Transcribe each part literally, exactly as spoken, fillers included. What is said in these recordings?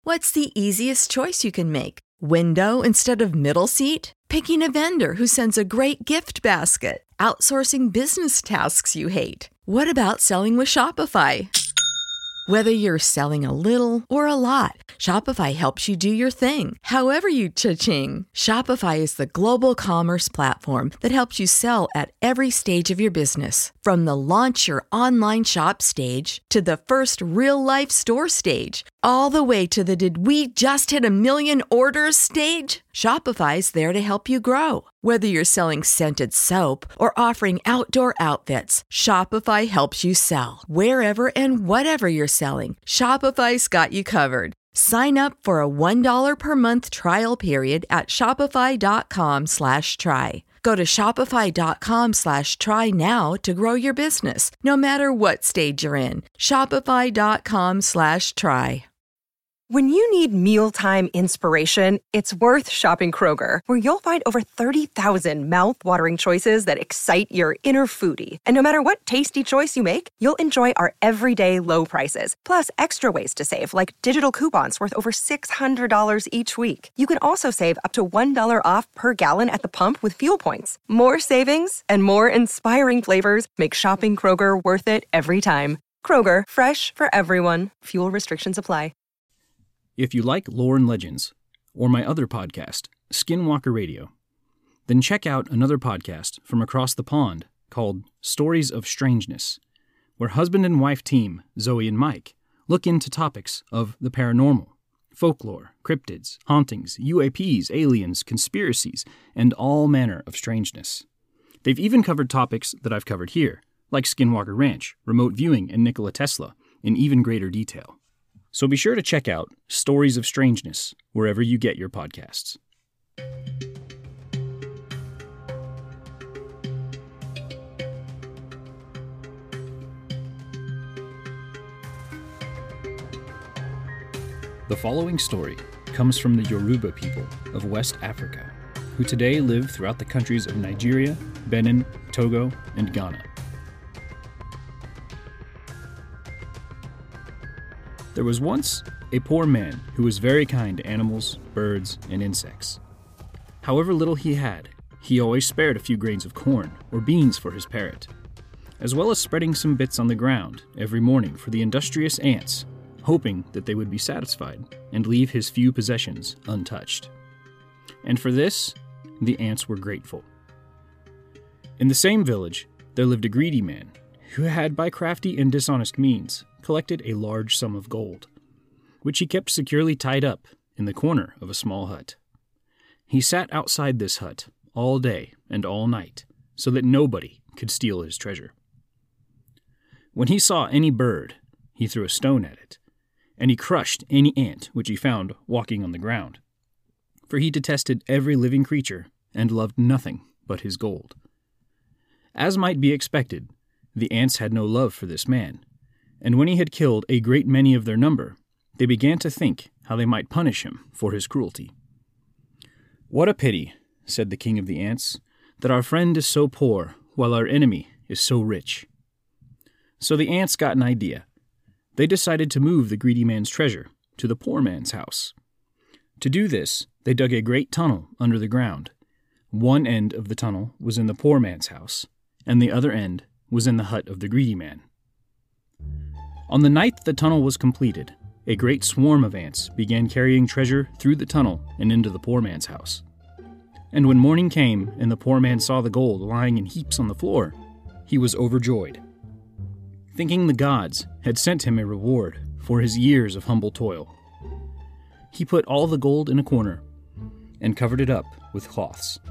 What's the easiest choice you can make? Window instead of middle seat? Picking a vendor who sends a great gift basket? Outsourcing business tasks you hate? What about selling with Shopify? Whether you're selling a little or a lot, Shopify helps you do your thing, however you cha-ching. Shopify is the global commerce platform that helps you sell at every stage of your business. From the launch your online shop stage to the first real-life store stage, all the way to the did we just hit a million orders stage. Shopify's there to help you grow. Whether you're selling scented soap or offering outdoor outfits, Shopify helps you sell. Wherever and whatever you're selling, Shopify's got you covered. Sign up for a one dollar per month trial period at shopify.com slash try. Go to shopify.com slash try now to grow your business, no matter what stage you're in. Shopify.com slash try. When you need mealtime inspiration, it's worth shopping Kroger, where you'll find over thirty thousand mouth-watering choices that excite your inner foodie. And no matter what tasty choice you make, you'll enjoy our everyday low prices, plus extra ways to save, like digital coupons worth over six hundred dollars each week. You can also save up to one dollar off per gallon at the pump with fuel points. More savings and more inspiring flavors make shopping Kroger worth it every time. Kroger, fresh for everyone. Fuel restrictions apply. If you like lore and legends, or my other podcast, Skinwalker Radio, then check out another podcast from across the pond called Stories of Strangeness, where husband and wife team, Zoe and Mike, look into topics of the paranormal, folklore, cryptids, hauntings, U A Ps, aliens, conspiracies, and all manner of strangeness. They've even covered topics that I've covered here, like Skinwalker Ranch, remote viewing, and Nikola Tesla, in even greater detail. So be sure to check out Stories of Strangeness wherever you get your podcasts. The following story comes from the Yoruba people of West Africa, who today live throughout the countries of Nigeria, Benin, Togo, and Ghana. There was once a poor man who was very kind to animals, birds, and insects. However little he had, he always spared a few grains of corn or beans for his parrot, as well as spreading some bits on the ground every morning for the industrious ants, hoping that they would be satisfied and leave his few possessions untouched. And for this, the ants were grateful. In the same village, there lived a greedy man who had, by crafty and dishonest means, collected a large sum of gold, which he kept securely tied up in the corner of a small hut. He sat outside this hut all day and all night, so that nobody could steal his treasure. When he saw any bird, he threw a stone at it, and he crushed any ant which he found walking on the ground, for he detested every living creature and loved nothing but his gold. As might be expected, the ants had no love for this man, and when he had killed a great many of their number, they began to think how they might punish him for his cruelty. "What a pity," said the king of the ants, "that our friend is so poor, while our enemy is so rich." So the ants got an idea. They decided to move the greedy man's treasure to the poor man's house. To do this, they dug a great tunnel under the ground. One end of the tunnel was in the poor man's house, and the other end was in the hut of the greedy man. On the night the tunnel was completed, a great swarm of ants began carrying treasure through the tunnel and into the poor man's house. And when morning came and the poor man saw the gold lying in heaps on the floor, he was overjoyed, thinking the gods had sent him a reward for his years of humble toil. He put all the gold in a corner and covered it up with cloths.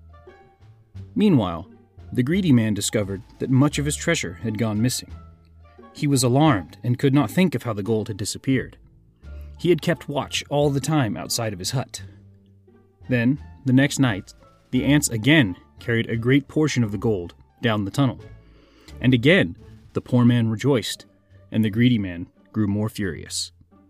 Meanwhile, the greedy man discovered that much of his treasure had gone missing. He was alarmed and could not think of how the gold had disappeared. He had kept watch all the time outside of his hut. Then, the next night, the ants again carried a great portion of the gold down the tunnel. And again, the poor man rejoiced, and the greedy man grew more furious.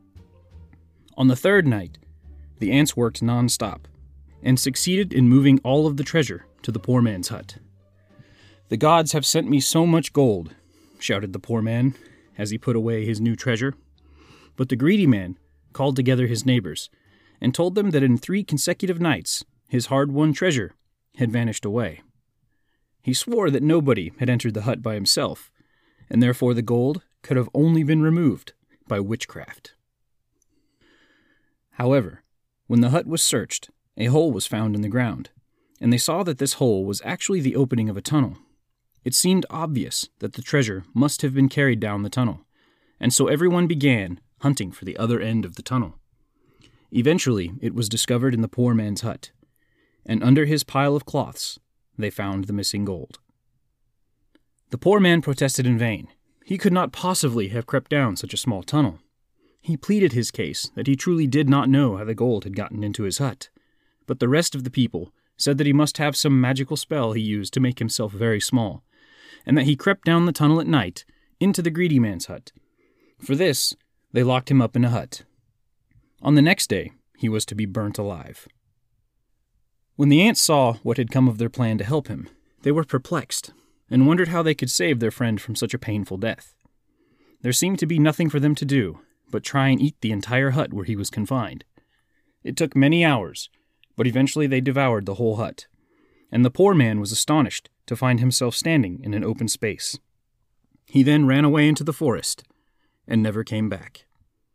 On the third night, the ants worked non-stop, and succeeded in moving all of the treasure to the poor man's hut. "The gods have sent me so much gold," shouted the poor man as he put away his new treasure. But the greedy man called together his neighbors and told them that in three consecutive nights his hard-won treasure had vanished away. He swore that nobody had entered the hut by himself, and therefore the gold could have only been removed by witchcraft. However, when the hut was searched, a hole was found in the ground, and they saw that this hole was actually the opening of a tunnel. It seemed obvious that the treasure must have been carried down the tunnel, and so everyone began hunting for the other end of the tunnel. Eventually, it was discovered in the poor man's hut, and under his pile of cloths, they found the missing gold. The poor man protested in vain. He could not possibly have crept down such a small tunnel. He pleaded his case that he truly did not know how the gold had gotten into his hut, but the rest of the people said that he must have some magical spell he used to make himself very small, and that he crept down the tunnel at night into the greedy man's hut. For this, they locked him up in a hut. On the next day, he was to be burnt alive. When the ants saw what had come of their plan to help him, they were perplexed and wondered how they could save their friend from such a painful death. There seemed to be nothing for them to do but try and eat the entire hut where he was confined. It took many hours, but eventually they devoured the whole hut, and the poor man was astonished to find himself standing in an open space. He then ran away into the forest and never came back.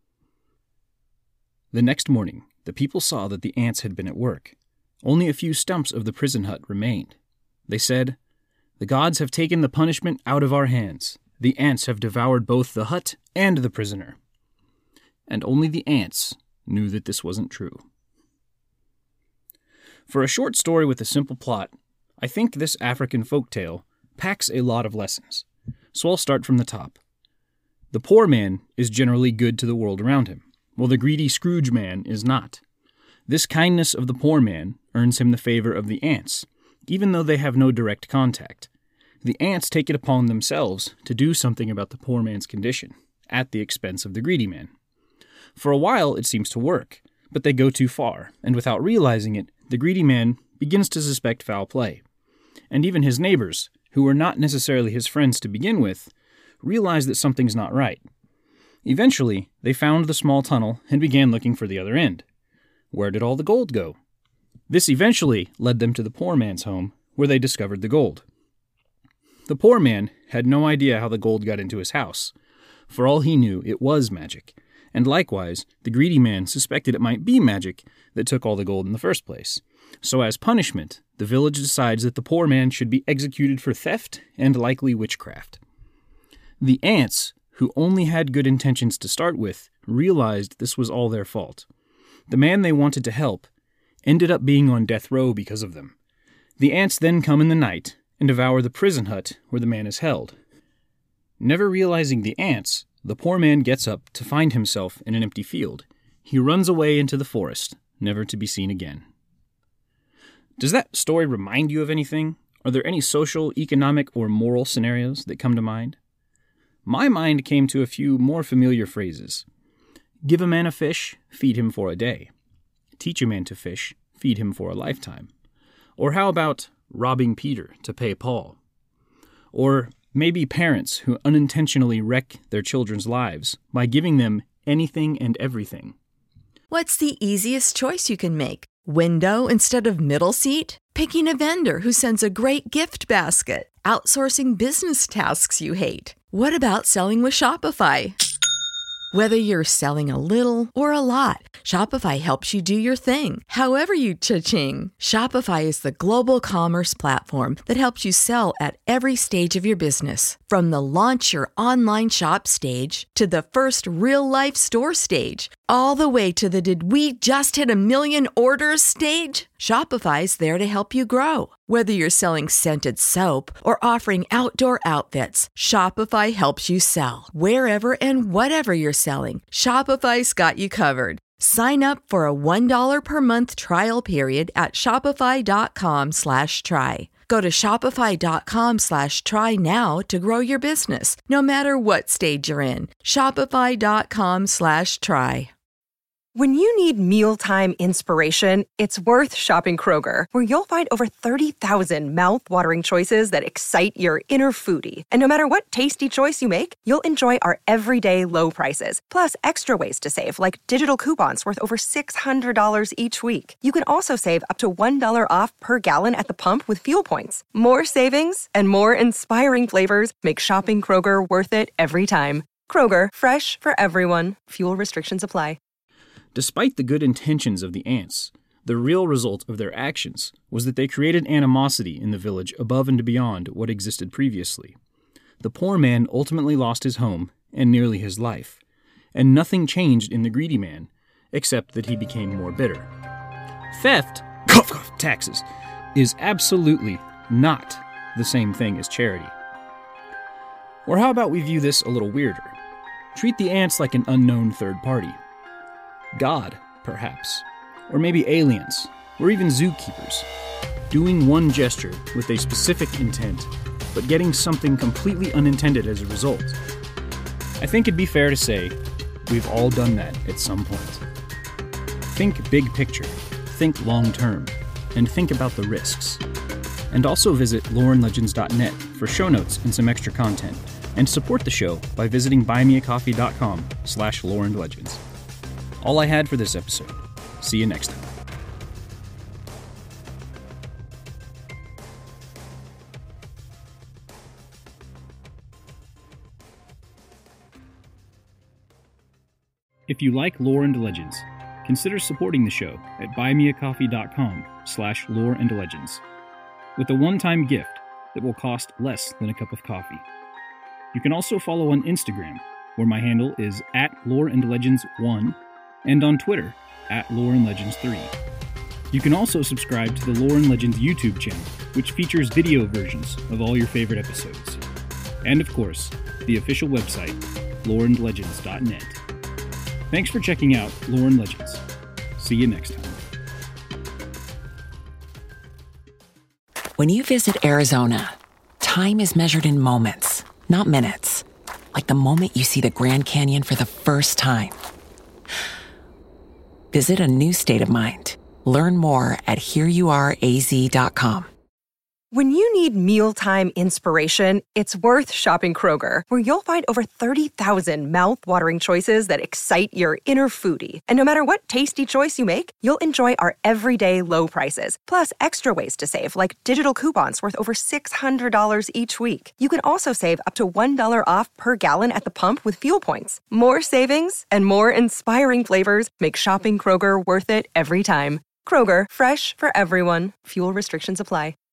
The next morning, the people saw that the ants had been at work. Only a few stumps of the prison hut remained. They said, "The gods have taken the punishment out of our hands. The ants have devoured both the hut and the prisoner." And only the ants knew that this wasn't true. For a short story with a simple plot, I think this African folktale packs a lot of lessons. So I'll start from the top. The poor man is generally good to the world around him, while the greedy Scrooge man is not. This kindness of the poor man earns him the favor of the ants, even though they have no direct contact. The ants take it upon themselves to do something about the poor man's condition, at the expense of the greedy man. For a while it seems to work, but they go too far, and without realizing it, the greedy man begins to suspect foul play. And even his neighbors, who were not necessarily his friends to begin with, realize that something's not right. Eventually, they found the small tunnel and began looking for the other end. Where did all the gold go? This eventually led them to the poor man's home, where they discovered the gold. The poor man had no idea how the gold got into his house. For all he knew, it was magic, and likewise, the greedy man suspected it might be magic that took all the gold in the first place. So as punishment, the village decides that the poor man should be executed for theft and likely witchcraft. The ants, who only had good intentions to start with, realized this was all their fault. The man they wanted to help ended up being on death row because of them. The ants then come in the night and devour the prison hut where the man is held. Never realizing the ants, the poor man gets up to find himself in an empty field. He runs away into the forest, never to be seen again. Does that story remind you of anything? Are there any social, economic, or moral scenarios that come to mind? My mind came to a few more familiar phrases. Give a man a fish, feed him for a day. Teach a man to fish, feed him for a lifetime. Or how about robbing Peter to pay Paul? Or maybe parents who unintentionally wreck their children's lives by giving them anything and everything. What's the easiest choice you can make? Window instead of middle seat? Picking a vendor who sends a great gift basket? Outsourcing business tasks you hate? What about selling with Shopify? Whether you're selling a little or a lot, Shopify helps you do your thing, however you cha-ching. Shopify is the global commerce platform that helps you sell at every stage of your business. From the launch your online shop stage to the first real-life store stage, all the way to the did we just hit a million orders stage. Shopify's there to help you grow. Whether you're selling scented soap or offering outdoor outfits, Shopify helps you sell. Wherever and whatever you're selling, Shopify's got you covered. Sign up for a one dollar per month trial period at shopify.com slash try. Go to shopify.com slash try now to grow your business, no matter what stage you're in. Shopify.com slash try. When you need mealtime inspiration, it's worth shopping Kroger, where you'll find over thirty thousand mouth-watering choices that excite your inner foodie. And no matter what tasty choice you make, you'll enjoy our everyday low prices, plus extra ways to save, like digital coupons worth over six hundred dollars each week. You can also save up to one dollar off per gallon at the pump with fuel points. More savings and more inspiring flavors make shopping Kroger worth it every time. Kroger, fresh for everyone. Fuel restrictions apply. Despite the good intentions of the ants, the real result of their actions was that they created animosity in the village above and beyond what existed previously. The poor man ultimately lost his home and nearly his life, and nothing changed in the greedy man, except that he became more bitter. Theft, cough, cough, taxes, is absolutely not the same thing as charity. Or how about we view this a little weirder? Treat the ants like an unknown third party. God, perhaps, or maybe aliens, or even zookeepers, doing one gesture with a specific intent, but getting something completely unintended as a result. I think it'd be fair to say we've all done that at some point. Think big picture, think long term, and think about the risks. And also visit lore and legends dot net for show notes and some extra content, and support the show by visiting buymeacoffee.com slash lore and legends. All I had for this episode. See you next time. If you like Lore and Legends, consider supporting the show at buymeacoffee.com slash lore and legends with a one-time gift that will cost less than a cup of coffee. You can also follow on Instagram, where my handle is at lore and legends one, and on Twitter, at lore and legends three. You can also subscribe to the Lore and Legends YouTube channel, which features video versions of all your favorite episodes. And of course, the official website, lore and legends dot net. Thanks for checking out Lore and Legends. See you next time. When you visit Arizona, time is measured in moments, not minutes. Like the moment you see the Grand Canyon for the first time. Visit a new state of mind. Learn more at here you are a z dot com. When you need mealtime inspiration, it's worth shopping Kroger, where you'll find over thirty thousand mouth-watering choices that excite your inner foodie. And no matter what tasty choice you make, you'll enjoy our everyday low prices, plus extra ways to save, like digital coupons worth over six hundred dollars each week. You can also save up to one dollar off per gallon at the pump with fuel points. More savings and more inspiring flavors make shopping Kroger worth it every time. Kroger, fresh for everyone. Fuel restrictions apply.